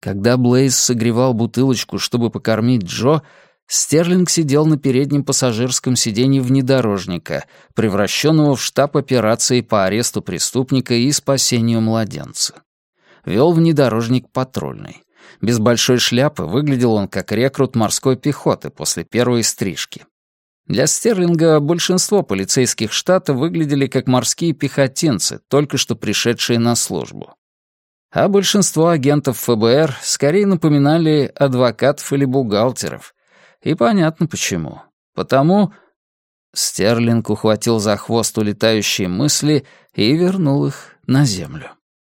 Когда Блейз согревал бутылочку, чтобы покормить Джо, Стерлинг сидел на переднем пассажирском сиденье внедорожника, превращенного в штаб операции по аресту преступника и спасению младенца. Вел внедорожник патрульный. Без большой шляпы выглядел он как рекрут морской пехоты после первой стрижки. Для Стерлинга большинство полицейских штата выглядели как морские пехотинцы, только что пришедшие на службу. А большинство агентов ФБР скорее напоминали адвокатов или бухгалтеров. И понятно почему. Потому Стерлинг ухватил за хвост улетающие мысли и вернул их на землю.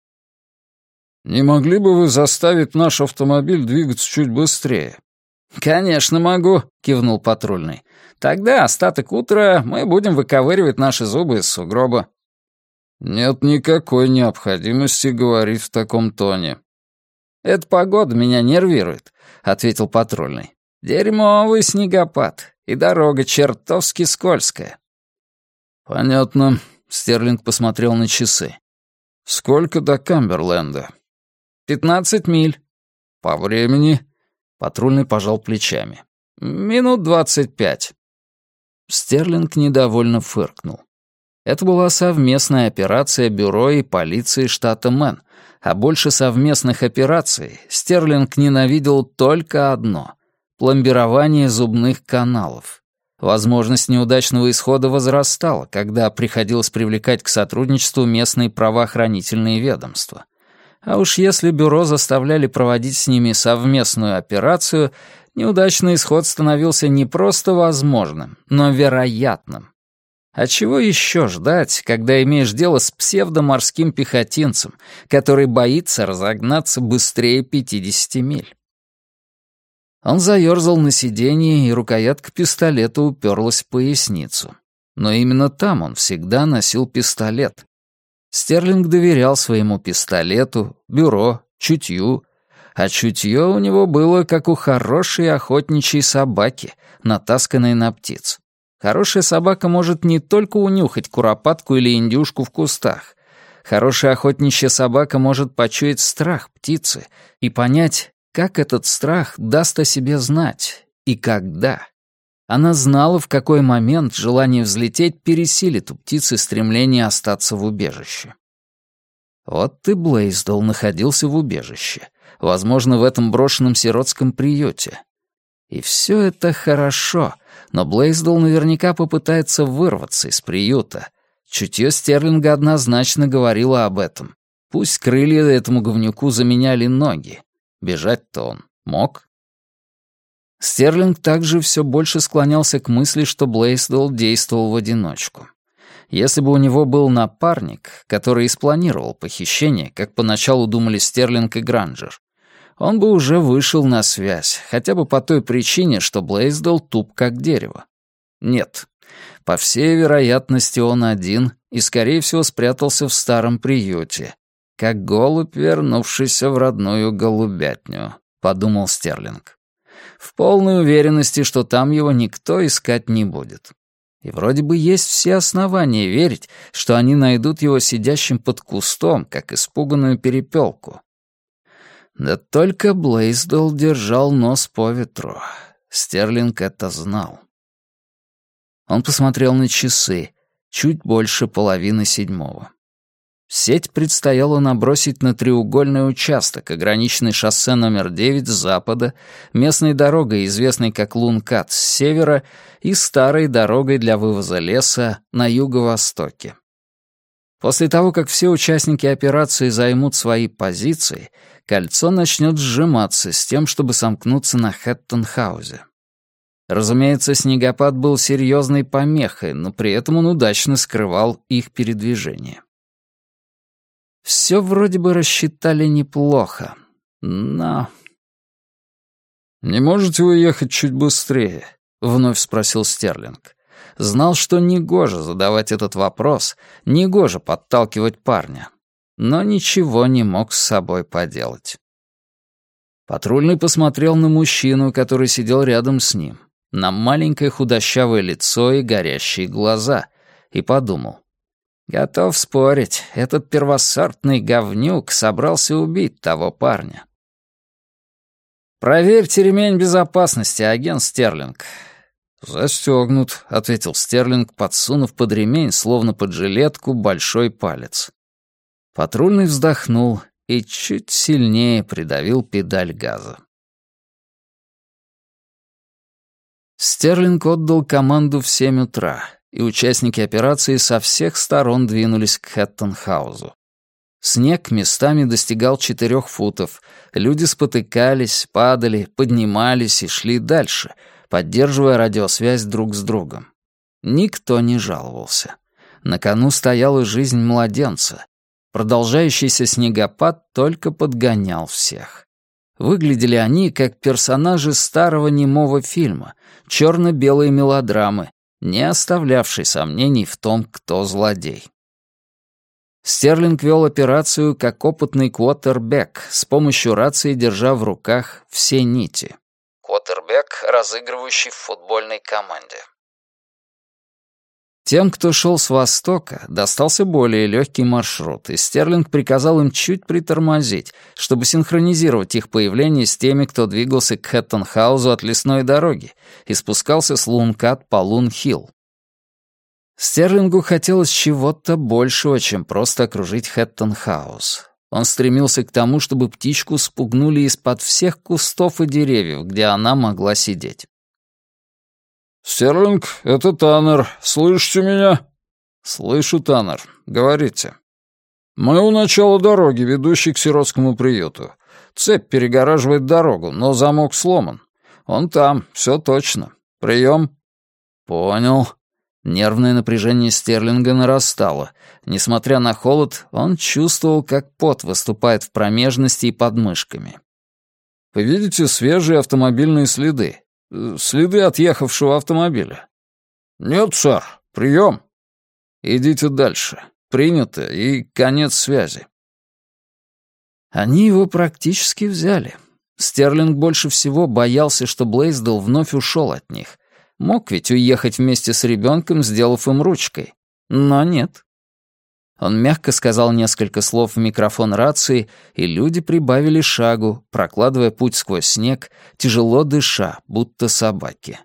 «Не могли бы вы заставить наш автомобиль двигаться чуть быстрее?» «Конечно могу», — кивнул патрульный. «Тогда остаток утра мы будем выковыривать наши зубы из сугроба». «Нет никакой необходимости говорить в таком тоне». «Эта погода меня нервирует», — ответил патрульный. «Дерьмовый снегопад, и дорога чертовски скользкая». «Понятно», — Стерлинг посмотрел на часы. «Сколько до Камберленда?» 15 миль. По времени?» Патрульный пожал плечами. «Минут 25». Стерлинг недовольно фыркнул. Это была совместная операция бюро и полиции штата Мэн, а больше совместных операций Стерлинг ненавидел только одно — пломбирование зубных каналов. Возможность неудачного исхода возрастала, когда приходилось привлекать к сотрудничеству местные правоохранительные ведомства. А уж если бюро заставляли проводить с ними совместную операцию, неудачный исход становился не просто возможным, но вероятным. А чего еще ждать, когда имеешь дело с псевдоморским пехотинцем, который боится разогнаться быстрее 50 миль? Он заерзал на сиденье, и рукоятка пистолета уперлась в поясницу. Но именно там он всегда носил пистолет. Стерлинг доверял своему пистолету, бюро, чутью, а чутье у него было, как у хорошей охотничьей собаки, натасканной на птиц. Хорошая собака может не только унюхать куропатку или индюшку в кустах. Хорошая охотничья собака может почуять страх птицы и понять, как этот страх даст о себе знать и когда. Она знала, в какой момент желание взлететь пересилит у птицы стремление остаться в убежище. Вот и Блейсдell находился в убежище, возможно, в этом брошенном сиротском приюте. И все это хорошо, но Блейсдell наверняка попытается вырваться из приюта. Чутье Стерлинга однозначно говорило об этом. Пусть крылья этому говнюку заменяли ноги. Бежать-то он мог. Стерлинг также все больше склонялся к мысли, что Блейсдell действовал в одиночку. Если бы у него был напарник, который и спланировал похищение, как поначалу думали Стерлинг и Гранджер, он бы уже вышел на связь, хотя бы по той причине, что Блейсдell туп как дерево. Нет, по всей вероятности он один и, скорее всего, спрятался в старом приюте, как голубь, вернувшийся в родную голубятню, подумал Стерлинг. В полной уверенности, что там его никто искать не будет. И вроде бы есть все основания верить, что они найдут его сидящим под кустом, как испуганную перепелку. Да только Блейсдell держал нос по ветру. Стерлинг это знал. Он посмотрел на часы. Чуть больше 6:30. Сеть предстояло набросить на треугольный участок, ограниченный шоссе номер 9 с запада, местной дорогой, известной как Лункат, с севера, и старой дорогой для вывоза леса на юго-востоке. После того, как все участники операции займут свои позиции, кольцо начнет сжиматься с тем, чтобы сомкнуться на Хэттон-хаузе. Разумеется, снегопад был серьезной помехой, но при этом он удачно скрывал их передвижение. Все вроде бы рассчитали неплохо, но... «Не можете вы ехать чуть быстрее?» — вновь спросил Стерлинг. Знал, что негоже задавать этот вопрос, негоже подталкивать парня, но ничего не мог с собой поделать. Патрульный посмотрел на мужчину, который сидел рядом с ним, на маленькое худощавое лицо и горящие глаза, и подумал. Готов спорить, этот первосортный говнюк собрался убить того парня. «Проверьте ремень безопасности, агент Стерлинг». «Застегнут», — ответил Стерлинг, подсунув под ремень, словно под жилетку, большой палец. Патрульный вздохнул и чуть сильнее придавил педаль газа. Стерлинг отдал команду в 7 утра, и участники операции со всех сторон двинулись к Хэттон-хаузу. Снег местами достигал 4 футов, люди спотыкались, падали, поднимались и шли дальше, поддерживая радиосвязь друг с другом. Никто не жаловался. На кону стояла жизнь младенца. Продолжающийся снегопад только подгонял всех. Выглядели они как персонажи старого немого фильма, черно-белой мелодрамы, не оставлявшей сомнений в том, кто злодей. Стерлинг вел операцию как опытный квотербек, с помощью рации держа в руках все нити. Квотербек, разыгрывающий в футбольной команде. Тем, кто шел с востока, достался более легкий маршрут, и Стерлинг приказал им чуть притормозить, чтобы синхронизировать их появление с теми, кто двигался к Хэттон-хаузу от лесной дороги и спускался с Лункат по Лун-Хилл. Стерлингу хотелось чего-то большего, чем просто окружить Хэттон-хаус. Он стремился к тому, чтобы птичку спугнули из-под всех кустов и деревьев, где она могла сидеть. «Стерлинг, это Таннер. Слышите меня?» «Слышу, Таннер. Говорите». «Мы у начала дороги, ведущей к сиротскому приюту. Цепь перегораживает дорогу, но замок сломан. Он там, все точно. Прием». «Понял». Нервное напряжение Стерлинга нарастало. Несмотря на холод, он чувствовал, как пот выступает в промежности и под мышками. «Вы видите свежие автомобильные следы? Следы отъехавшего автомобиля?» «Нет, сэр. Прием». «Идите дальше. Принято, и конец связи». Они его практически взяли. Стерлинг больше всего боялся, что Блейсдell вновь ушел от них. Мог ведь уехать вместе с ребенком, сделав им ручкой. Но нет. Он мягко сказал несколько слов в микрофон рации, и люди прибавили шагу, прокладывая путь сквозь снег, тяжело дыша, будто собаки.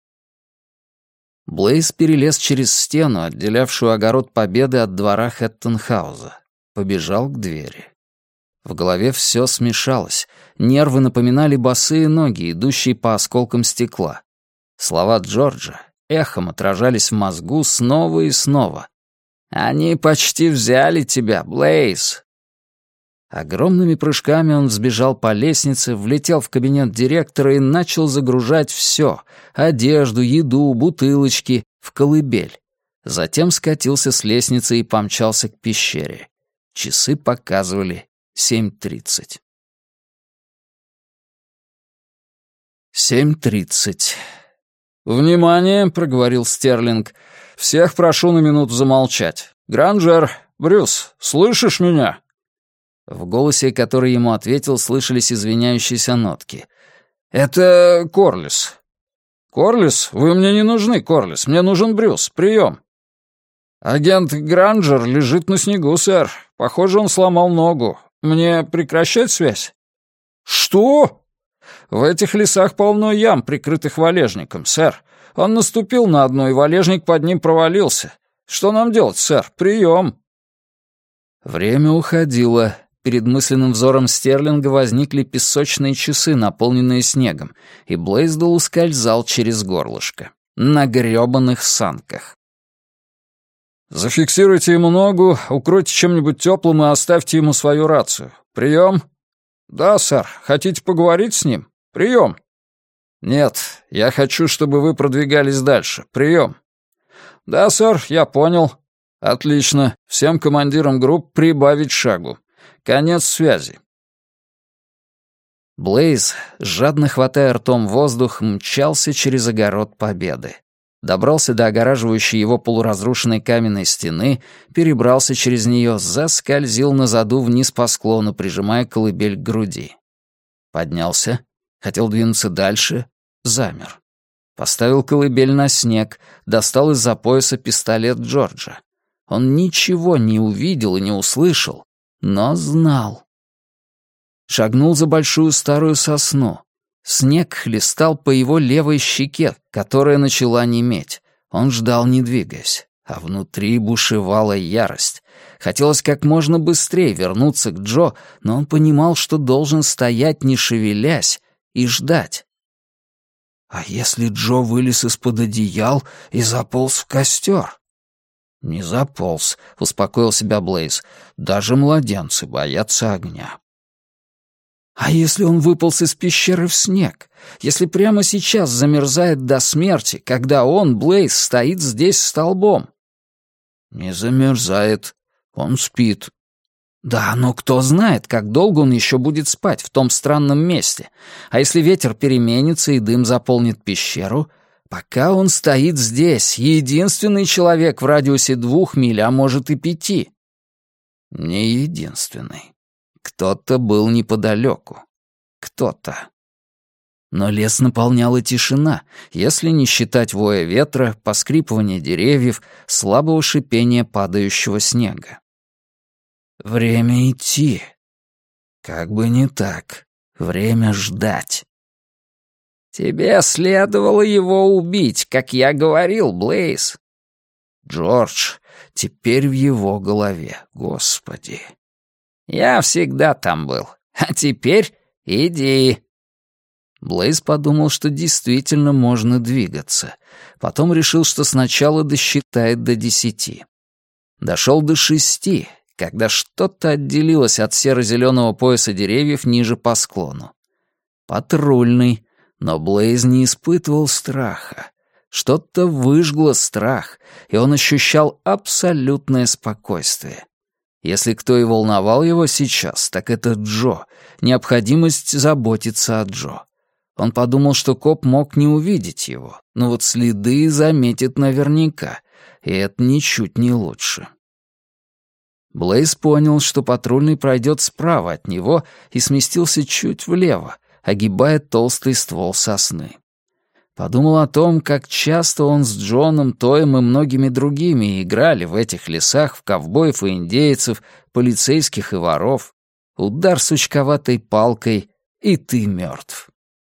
Блейз перелез через стену, отделявшую огород Победы от двора Хэттон-хауза. Побежал к двери. В голове все смешалось. Нервы напоминали босые ноги, идущие по осколкам стекла. Слова Джорджа эхом отражались в мозгу снова и снова. «Они почти взяли тебя, Блейз!» Огромными прыжками он взбежал по лестнице, влетел в кабинет директора и начал загружать все — одежду, еду, бутылочки — в колыбель. Затем скатился с лестницы и помчался к пещере. Часы показывали 7:30. 7:30. «Внимание!» — проговорил Стерлинг. «Всех прошу на минуту замолчать. Гранжер, Брюс, слышишь меня?» В голосе, который ему ответил, слышались извиняющиеся нотки. «Это Корлис». «Корлис? Вы мне не нужны, Корлис. Мне нужен Брюс. Прием». «Агент Гранжер лежит на снегу, сэр. Похоже, он сломал ногу. Мне прекращать связь?» «Что?» «В этих лесах полно ям, прикрытых валежником, сэр. Он наступил на одну, и валежник под ним провалился. Что нам делать, сэр? Прием!» Время уходило. Перед мысленным взором Стерлинга возникли песочные часы, наполненные снегом, и Блейсдell ускользал через горлышко. На грёбаных санках. «Зафиксируйте ему ногу, укройте чем-нибудь теплым и оставьте ему свою рацию. Прием?» «Да, сэр. Хотите поговорить с ним? Прием!» «Нет, я хочу, чтобы вы продвигались дальше. Прием!» «Да, сэр, я понял». «Отлично. Всем командирам групп прибавить шагу. Конец связи». Блейз, жадно хватая ртом воздух, мчался через огород Победы. Добрался до огораживающей его полуразрушенной каменной стены, перебрался через нее, заскользил на заду вниз по склону, прижимая колыбель к груди. Поднялся, хотел двинуться дальше, замер. Поставил колыбель на снег, достал из-за пояса пистолет Джорджа. Он ничего не увидел и не услышал, но знал. Шагнул за большую старую сосну. Снег хлестал по его левой щеке, которая начала неметь. Он ждал, не двигаясь, а внутри бушевала ярость. Хотелось как можно быстрее вернуться к Джо, но он понимал, что должен стоять, не шевелясь, и ждать. А если Джо вылез из-под одеял и заполз в костер? «Не заполз», — успокоил себя Блейз. «Даже младенцы боятся огня». А если он выполз из пещеры в снег? Если прямо сейчас замерзает до смерти, когда он, Блейз, стоит здесь столбом? Не замерзает. Он спит. Да, но кто знает, как долго он еще будет спать в том странном месте. А если ветер переменится и дым заполнит пещеру? Пока он стоит здесь, единственный человек в радиусе 2 миль, а может и 5. Не единственный. Кто-то был неподалеку. Кто-то. Но лес наполняла тишина, если не считать воя ветра, поскрипывания деревьев, слабого шипения падающего снега. Время идти. Как бы не так. Время ждать. «Тебе следовало его убить, как я говорил, Блейз». Джордж, теперь в его голове, господи. «Я всегда там был. А теперь иди». Блейз подумал, что действительно можно двигаться. Потом решил, что сначала досчитает до 10. Дошел до 6, когда что-то отделилось от серо-зеленого пояса деревьев ниже по склону. Патрульный, но Блейз не испытывал страха. Что-то выжгло страх, и он ощущал абсолютное спокойствие. Если кто и волновал его сейчас, так это Джо, необходимость заботиться о Джо. Он подумал, что коп мог не увидеть его, но вот следы заметит наверняка, и это ничуть не лучше. Блейз понял, что патрульный пройдет справа от него и сместился чуть влево, огибая толстый ствол сосны. Подумал о том, как часто он с Джоном, Тоем и многими другими играли в этих лесах в ковбоев и индейцев, полицейских и воров. Удар сучковатой палкой, и ты мертв.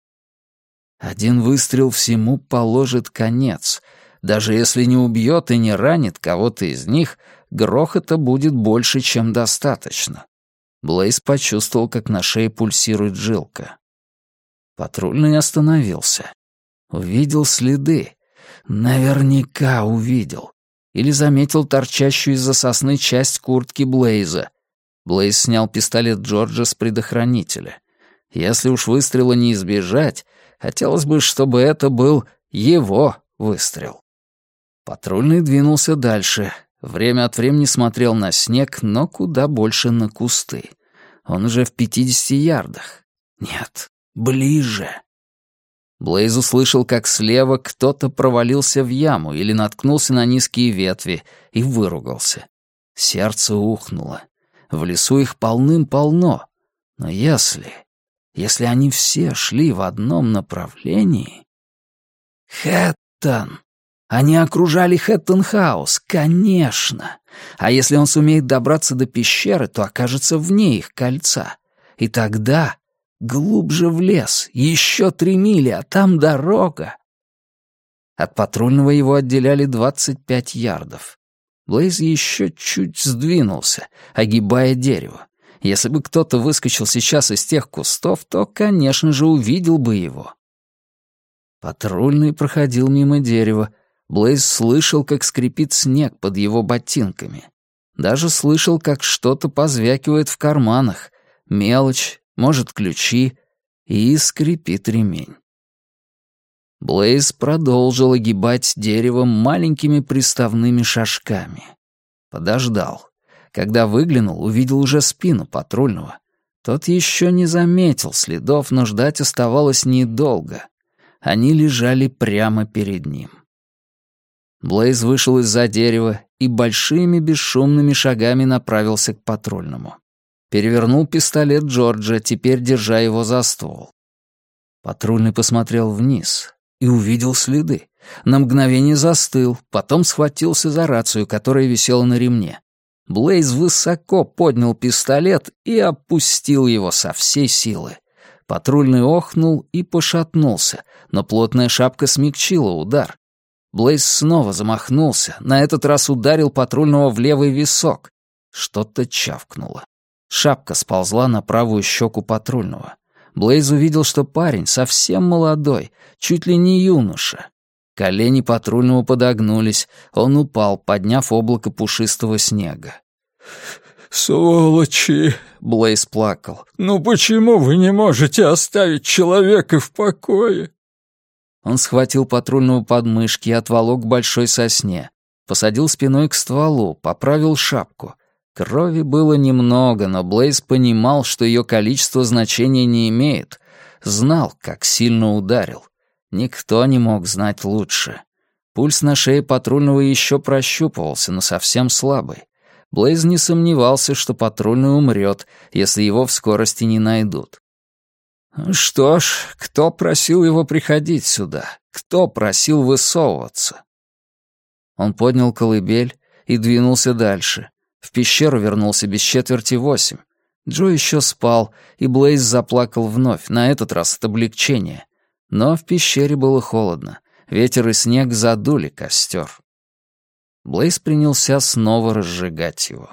Один выстрел всему положит конец. Даже если не убьет и не ранит кого-то из них, грохота будет больше, чем достаточно. Блейз почувствовал, как на шее пульсирует жилка. Патрульный остановился. Увидел следы. Наверняка увидел. Или заметил торчащую из-за сосны часть куртки Блейза. Блейз снял пистолет Джорджа с предохранителя. Если уж выстрела не избежать, хотелось бы, чтобы это был его выстрел. Патрульный двинулся дальше. Время от времени смотрел на снег, но куда больше на кусты. Он уже в 50 ярдах. Нет, ближе. Блейз услышал, как слева кто-то провалился в яму или наткнулся на низкие ветви и выругался. Сердце ухнуло. В лесу их полным-полно. Но если они все шли в одном направлении... Хэттон! Они окружали Хэттон-хаус, конечно. А если он сумеет добраться до пещеры, то окажется вне их кольца. И тогда... Глубже в лес, еще 3 мили, а там дорога. От патрульного его отделяли 25 ярдов. Блейз еще чуть сдвинулся, огибая дерево. Если бы кто-то выскочил сейчас из тех кустов, то, конечно же, увидел бы его. Патрульный проходил мимо дерева. Блейз слышал, как скрипит снег под его ботинками. Даже слышал, как что-то позвякивает в карманах. Мелочь. Может, ключи, и скрипит ремень. Блейз продолжил огибать дерево маленькими приставными шажками. Подождал. Когда выглянул, увидел уже спину патрульного. Тот еще не заметил следов, но ждать оставалось недолго. Они лежали прямо перед ним. Блейз вышел из-за дерева и большими бесшумными шагами направился к патрульному. Перевернул пистолет Джорджа, теперь держа его за ствол. Патрульный посмотрел вниз и увидел следы. На мгновение застыл, потом схватился за рацию, которая висела на ремне. Блейз высоко поднял пистолет и опустил его со всей силы. Патрульный охнул и пошатнулся, но плотная шапка смягчила удар. Блейз снова замахнулся, на этот раз ударил патрульного в левый висок. Что-то чавкнуло. Шапка сползла на правую щеку патрульного. Блейз увидел, что парень совсем молодой, чуть ли не юноша. Колени патрульного подогнулись, он упал, подняв облако пушистого снега. «Сволочи!» — Блейз плакал. «Ну почему вы не можете оставить человека в покое?» Он схватил патрульного под мышки и отволок к большой сосне. Посадил спиной к стволу, поправил шапку. Крови было немного, но Блейз понимал, что ее количество значения не имеет. Знал, как сильно ударил. Никто не мог знать лучше. Пульс на шее патрульного еще прощупывался, но совсем слабый. Блейз не сомневался, что патрульный умрет, если его в скорости не найдут. Что ж, кто просил его приходить сюда? Кто просил высовываться? Он поднял колыбель и двинулся дальше. В пещеру вернулся без 7:45. Джо еще спал, и Блейз заплакал вновь, на этот раз от облегчения. Но в пещере было холодно. Ветер и снег задули костер. Блейз принялся снова разжигать его.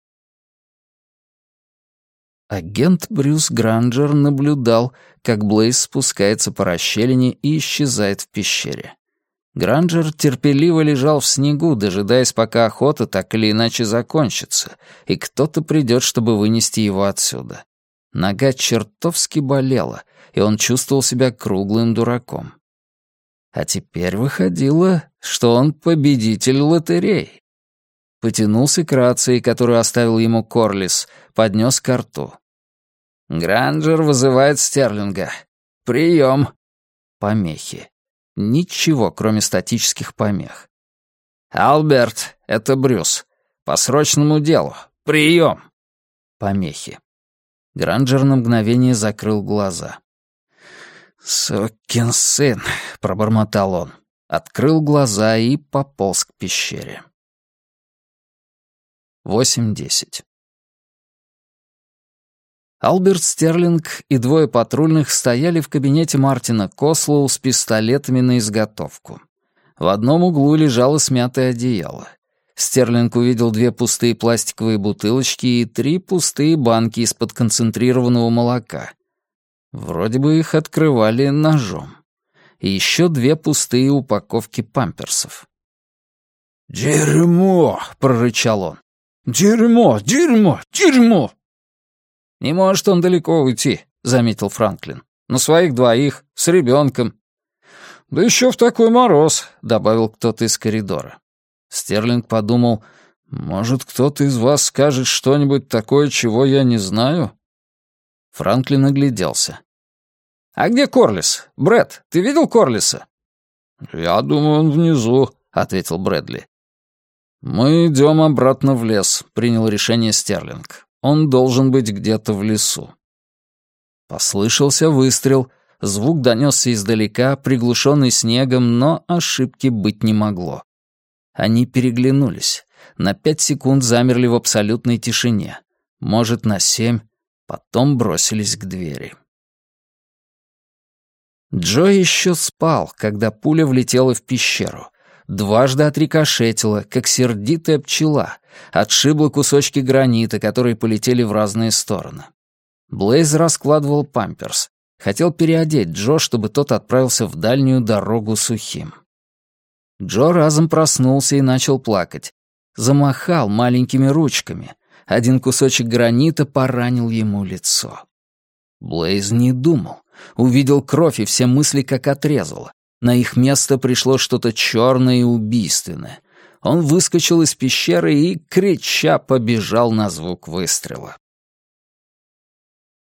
Агент Брюс Гранджер наблюдал, как Блейз спускается по расщелине и исчезает в пещере. Гранджер терпеливо лежал в снегу, дожидаясь, пока охота так или иначе закончится, и кто-то придет, чтобы вынести его отсюда. Нога чертовски болела, и он чувствовал себя круглым дураком. А теперь выходило, что он победитель лотереи. Потянулся к рации, которую оставил ему Корлис, поднес ко рту. «Гранджер вызывает Стерлинга. Прием!» Помехи. Ничего, кроме статических помех. «Алберт, это Брюс. По срочному делу. Прием!» Помехи. Гранджер на мгновение закрыл глаза. «Сукин сын!» — пробормотал он. Открыл глаза и пополз к пещере. 8:10. Алберт Стерлинг и двое патрульных стояли в кабинете Мартина Кослоу с пистолетами на изготовку. В одном углу лежало смятое одеяло. Стерлинг увидел 2 пустые пластиковые бутылочки и 3 пустые банки из-под концентрированного молока. Вроде бы их открывали ножом. И еще 2 пустые упаковки памперсов. «Дерьмо!» — прорычал он. «Дерьмо! Дерьмо! Дерьмо!» «Не может он далеко уйти», — заметил Франклин. «На своих 2, с ребенком». «Да еще в такой мороз», — добавил кто-то из коридора. Стерлинг подумал, «Может, кто-то из вас скажет что-нибудь такое, чего я не знаю?» Франклин огляделся. «А где Корлис? Брэд, ты видел Корлиса?» «Я думаю, он внизу», — ответил Брэдли. «Мы идем обратно в лес», — принял решение Стерлинг. «Он должен быть где-то в лесу». Послышался выстрел, звук донесся издалека, приглушенный снегом, но ошибки быть не могло. Они переглянулись. На 5 секунд замерли в абсолютной тишине. Может, на 7, потом бросились к двери. Джо еще спал, когда пуля влетела в пещеру. Дважды отрикошетила, как сердитая пчела, отшибла кусочки гранита, которые полетели в разные стороны. Блейз раскладывал памперс. Хотел переодеть Джо, чтобы тот отправился в дальнюю дорогу сухим. Джо разом проснулся и начал плакать. Замахал маленькими ручками. Один кусочек гранита поранил ему лицо. Блейз не думал. Увидел кровь, и все мысли как отрезало. На их место пришло что-то черное и убийственное. Он выскочил из пещеры и, крича, побежал на звук выстрела.